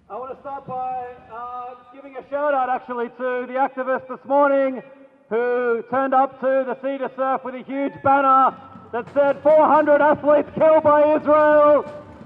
I want to start by giving a shout out actually to the activists this morning who turned up to the Sea to Surf with a huge banner that said 400 athletes killed by Israel.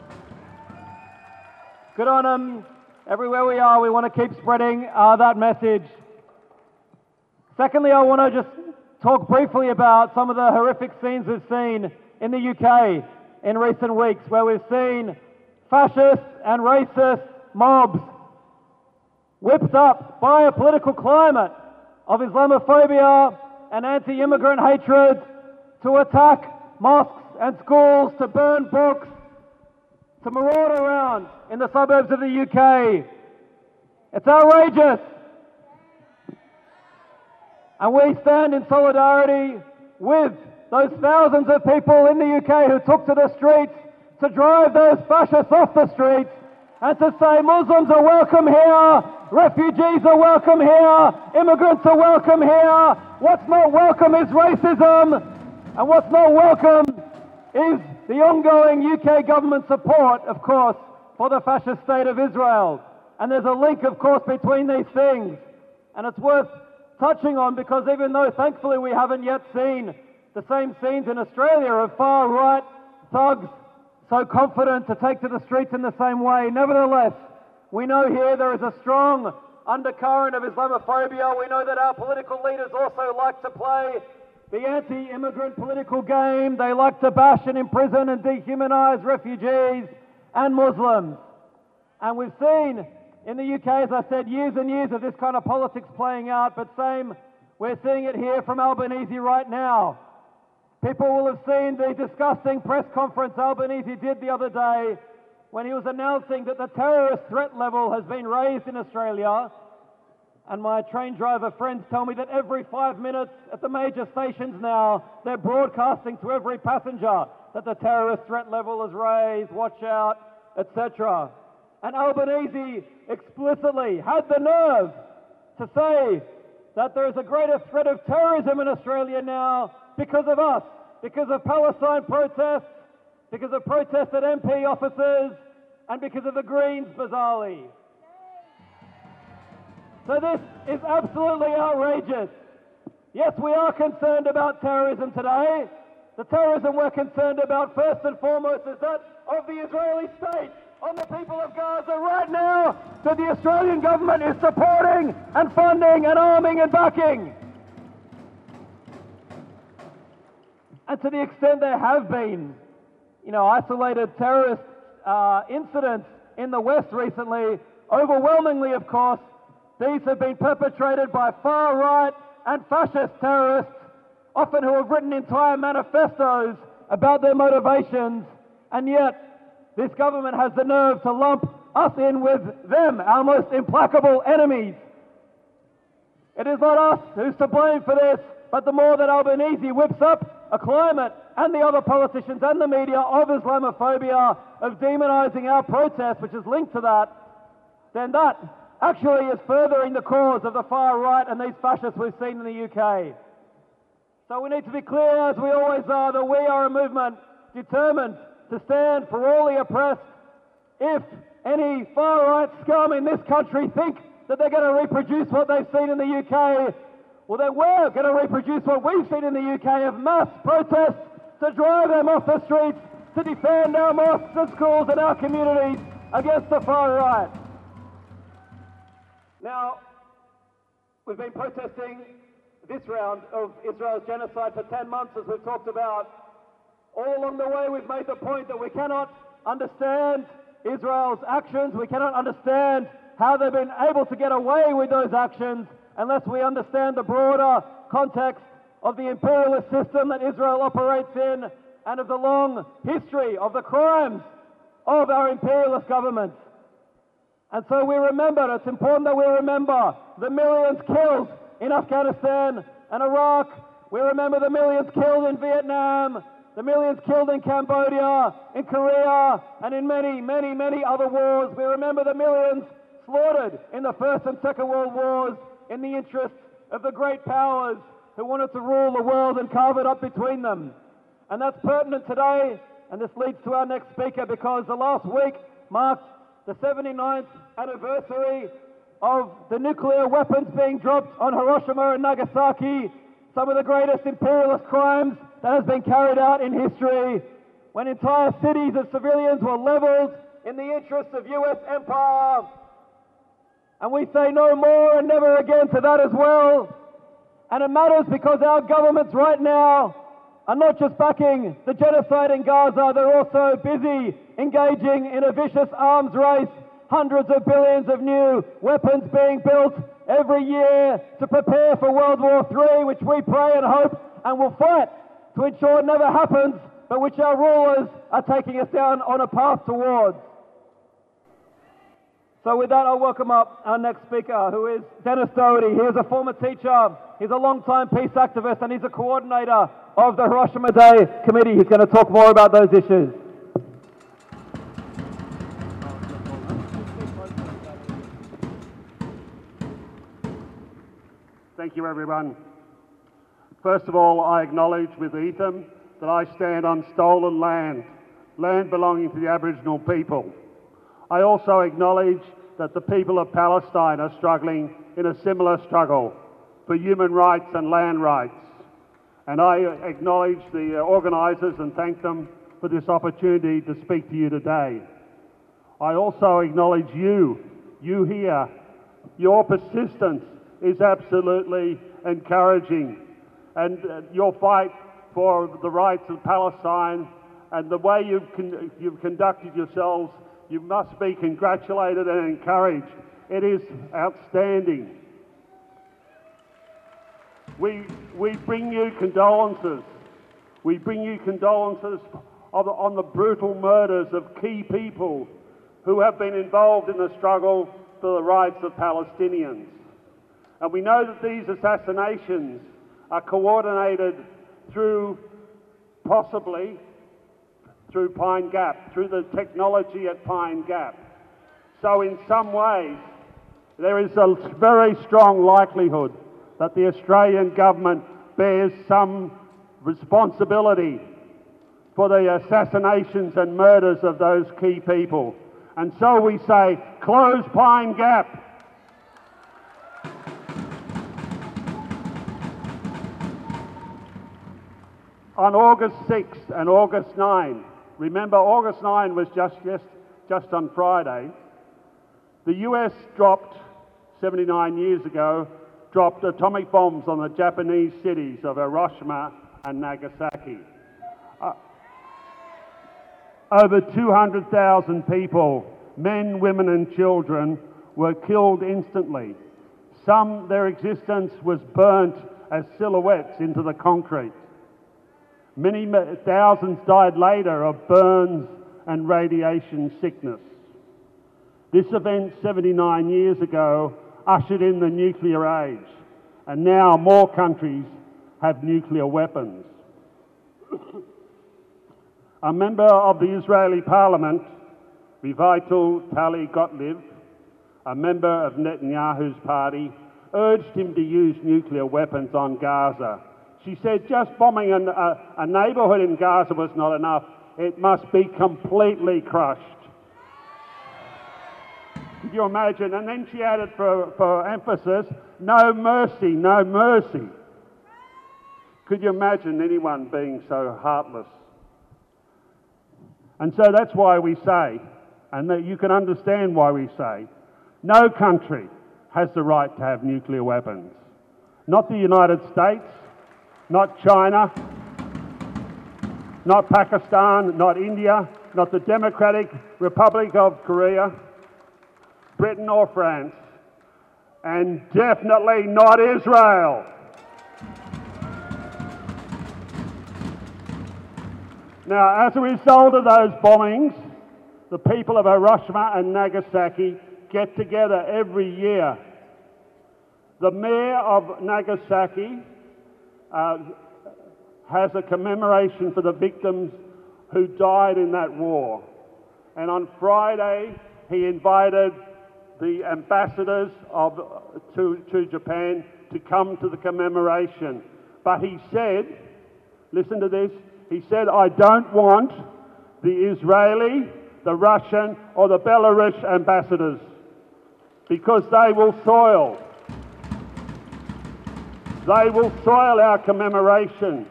Good on them. Everywhere we are, we want to keep spreading that message. Secondly, I want to just talk briefly about some of the horrific scenes we've seen in the UK in recent weeks, where we've seen fascist and racist mobs whipped up by a political climate of Islamophobia and anti-immigrant hatred to attack mosques and schools, to burn books, to maraud around in the suburbs of the UK. It's outrageous. And we stand in solidarity with those thousands of people in the UK who took to the streets to drive those fascists off the streets and to say Muslims are welcome here, refugees are welcome here, immigrants are welcome here. What's not welcome is racism, and what's not welcome is the ongoing UK government support, of course, for the fascist state of Israel. And there's a link, of course, between these things. And it's worth touching on, because even though thankfully we haven't yet seen the same scenes in Australia of far-right thugs so confident to take to the streets in the same way, nevertheless, we know here there is a strong undercurrent of Islamophobia. We know that our political leaders also like to play the anti-immigrant political game. They like to bash and imprison and dehumanize refugees and Muslims. And we've seen in the UK, as I said, years and years of this kind of politics playing out, but we're seeing it here from Albanese right now. People will have seen the disgusting press conference Albanese did the other day when he was announcing that the terrorist threat level has been raised in Australia. And my train driver friends tell me that every 5 minutes at the major stations now, they're broadcasting to every passenger that the terrorist threat level is raised, watch out, etc. And Albanese explicitly had the nerve to say that there is a greater threat of terrorism in Australia now because of us, because of Palestine protests, because of protests at MP offices, and because of the Greens, bizarrely. So this is absolutely outrageous. Yes, we are concerned about terrorism today. The terrorism we're concerned about first and foremost is that of the Israeli state on the people of Gaza right now, that the Australian government is supporting and funding and arming and backing. And to the extent there have been, isolated terrorist incidents in the West recently, overwhelmingly, of course, these have been perpetrated by far-right and fascist terrorists, often who have written entire manifestos about their motivations, and yet this government has the nerve to lump us in with them, our most implacable enemies. It is not us who's to blame for this, but the more that Albanese whips up a climate, and the other politicians and the media, of Islamophobia, of demonising our protest, which is linked to that, then that actually is furthering the cause of the far right and these fascists we've seen in the UK. So we need to be clear, as we always are, that we are a movement determined to stand for all the oppressed. If any far-right scum in this country think that they're going to reproduce what they've seen in the UK, well, then we're going to reproduce what we've seen in the UK of mass protests to drive them off the streets, to defend our mosques and schools and our communities against the far right. Now, we've been protesting this round of Israel's genocide for 10 months, as we've talked about. All along the way, we've made the point that we cannot understand Israel's actions, we cannot understand how they've been able to get away with those actions unless we understand the broader context of the imperialist system that Israel operates in and of the long history of the crimes of our imperialist governments. And so we remember, it's important that we remember the millions killed in Afghanistan and Iraq. We remember the millions killed in Vietnam, the millions killed in Cambodia, in Korea, and in many, many, many other wars. We remember the millions slaughtered in the First and Second World Wars in the interests of the great powers who wanted to rule the world and carve it up between them. And that's pertinent today, and this leads to our next speaker, because the last week marked the 79th anniversary of the nuclear weapons being dropped on Hiroshima and Nagasaki, some of the greatest imperialist crimes that has been carried out in history, when entire cities of civilians were leveled in the interests of US empire. And we say no more and never again to that as well. And it matters because our governments right now are not just backing the genocide in Gaza, they're also busy engaging in a vicious arms race, hundreds of billions of new weapons being built every year to prepare for World War III, which we pray and hope and will fight to ensure it never happens, but which our rulers are taking us down on a path towards. So with that, I'll welcome up our next speaker, who is Dennis Doherty. He is a former teacher, he's a long-time peace activist, and he's a coordinator of the Hiroshima Day Committee. He's going to talk more about those issues. Thank you, everyone. First of all, I acknowledge with Etham that I stand on stolen land, land belonging to the Aboriginal people. I also acknowledge that the people of Palestine are struggling in a similar struggle for human rights and land rights. And I acknowledge the organisers and thank them for this opportunity to speak to you today. I also acknowledge you here. Your persistence is absolutely encouraging, and your fight for the rights of Palestine and the way you've conducted yourselves, you must be congratulated and encouraged. It is outstanding. We bring you condolences. We bring you condolences on the brutal murders of key people who have been involved in the struggle for the rights of Palestinians. And we know that these assassinations are coordinated possibly through Pine Gap, through the technology at Pine Gap. So in some ways, there is a very strong likelihood that the Australian government bears some responsibility for the assassinations and murders of those key people. And so we say, close Pine Gap. On August 6th and August 9, remember August 9 was just on Friday, the US dropped, 79 years ago, dropped atomic bombs on the Japanese cities of Hiroshima and Nagasaki. Over 200,000 people, men, women and children, were killed instantly. Their existence was burnt as silhouettes into the concrete. Many thousands died later of burns and radiation sickness. This event 79 years ago ushered in the nuclear age, and now more countries have nuclear weapons. A member of the Israeli parliament, Revital Tali Gottlieb, a member of Netanyahu's party, urged him to use nuclear weapons on Gaza. She said just bombing a neighbourhood in Gaza was not enough. It must be completely crushed. Could you imagine? And then she added for emphasis, no mercy, no mercy. Could you imagine anyone being so heartless? And so that's why we say, and that you can understand why we say, no country has the right to have nuclear weapons. Not the United States, not China, not Pakistan, not India, not the Democratic Republic of Korea, Britain or France, and definitely not Israel. Now, as a result of those bombings, the people of Hiroshima and Nagasaki get together every year. The mayor of Nagasaki has a commemoration for the victims who died in that war. And on Friday, he invited the ambassadors to Japan to come to the commemoration. But he said, listen to this, he said, I don't want the Israeli, the Russian or the Belarus ambassadors, because they will soil our commemoration.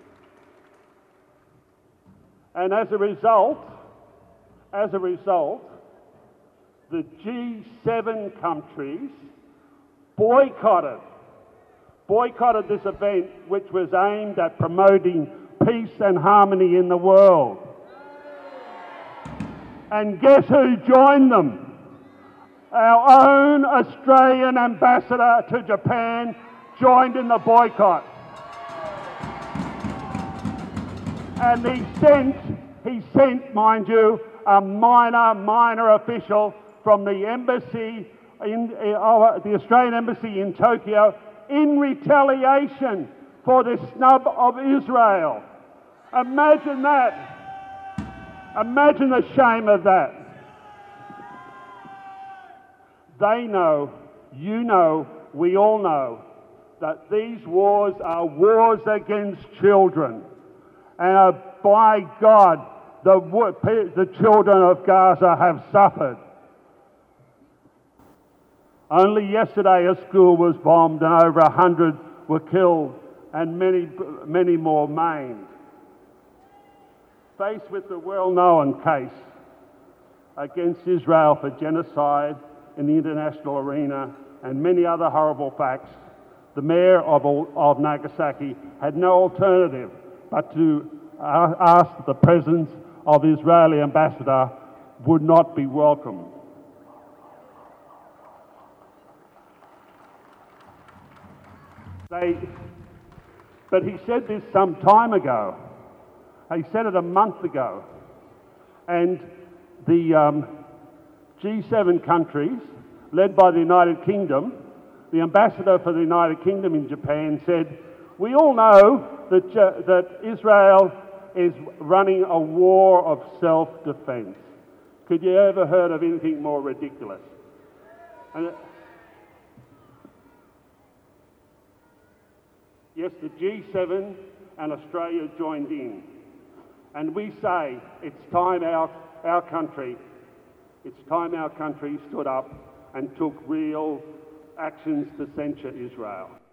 And as a result, the G7 countries boycotted this event, which was aimed at promoting peace and harmony in the world. And guess who joined them? Our own Australian ambassador to Japan joined in the boycott. And he sent, mind you, a minor official from the embassy, the Australian embassy in Tokyo, in retaliation for the snub of Israel. Imagine that. Imagine the shame of that. They know, you know, we all know that these wars are wars against children. And by God, the children of Gaza have suffered. Only yesterday a school was bombed and over 100 were killed and many more maimed. Faced with the well-known case against Israel for genocide in the international arena and many other horrible facts, the mayor of Nagasaki had no alternative but to ask the presence of the Israeli ambassador would not be welcome. But he said this some time ago. He said it a month ago. And the G7 countries, led by the United Kingdom, the ambassador for the United Kingdom in Japan said, "We all know that Israel is running a war of self-defense." Could you ever heard of anything more ridiculous? And yes, the G7 and Australia joined in. And we say it's time our country stood up and took real actions to censure Israel.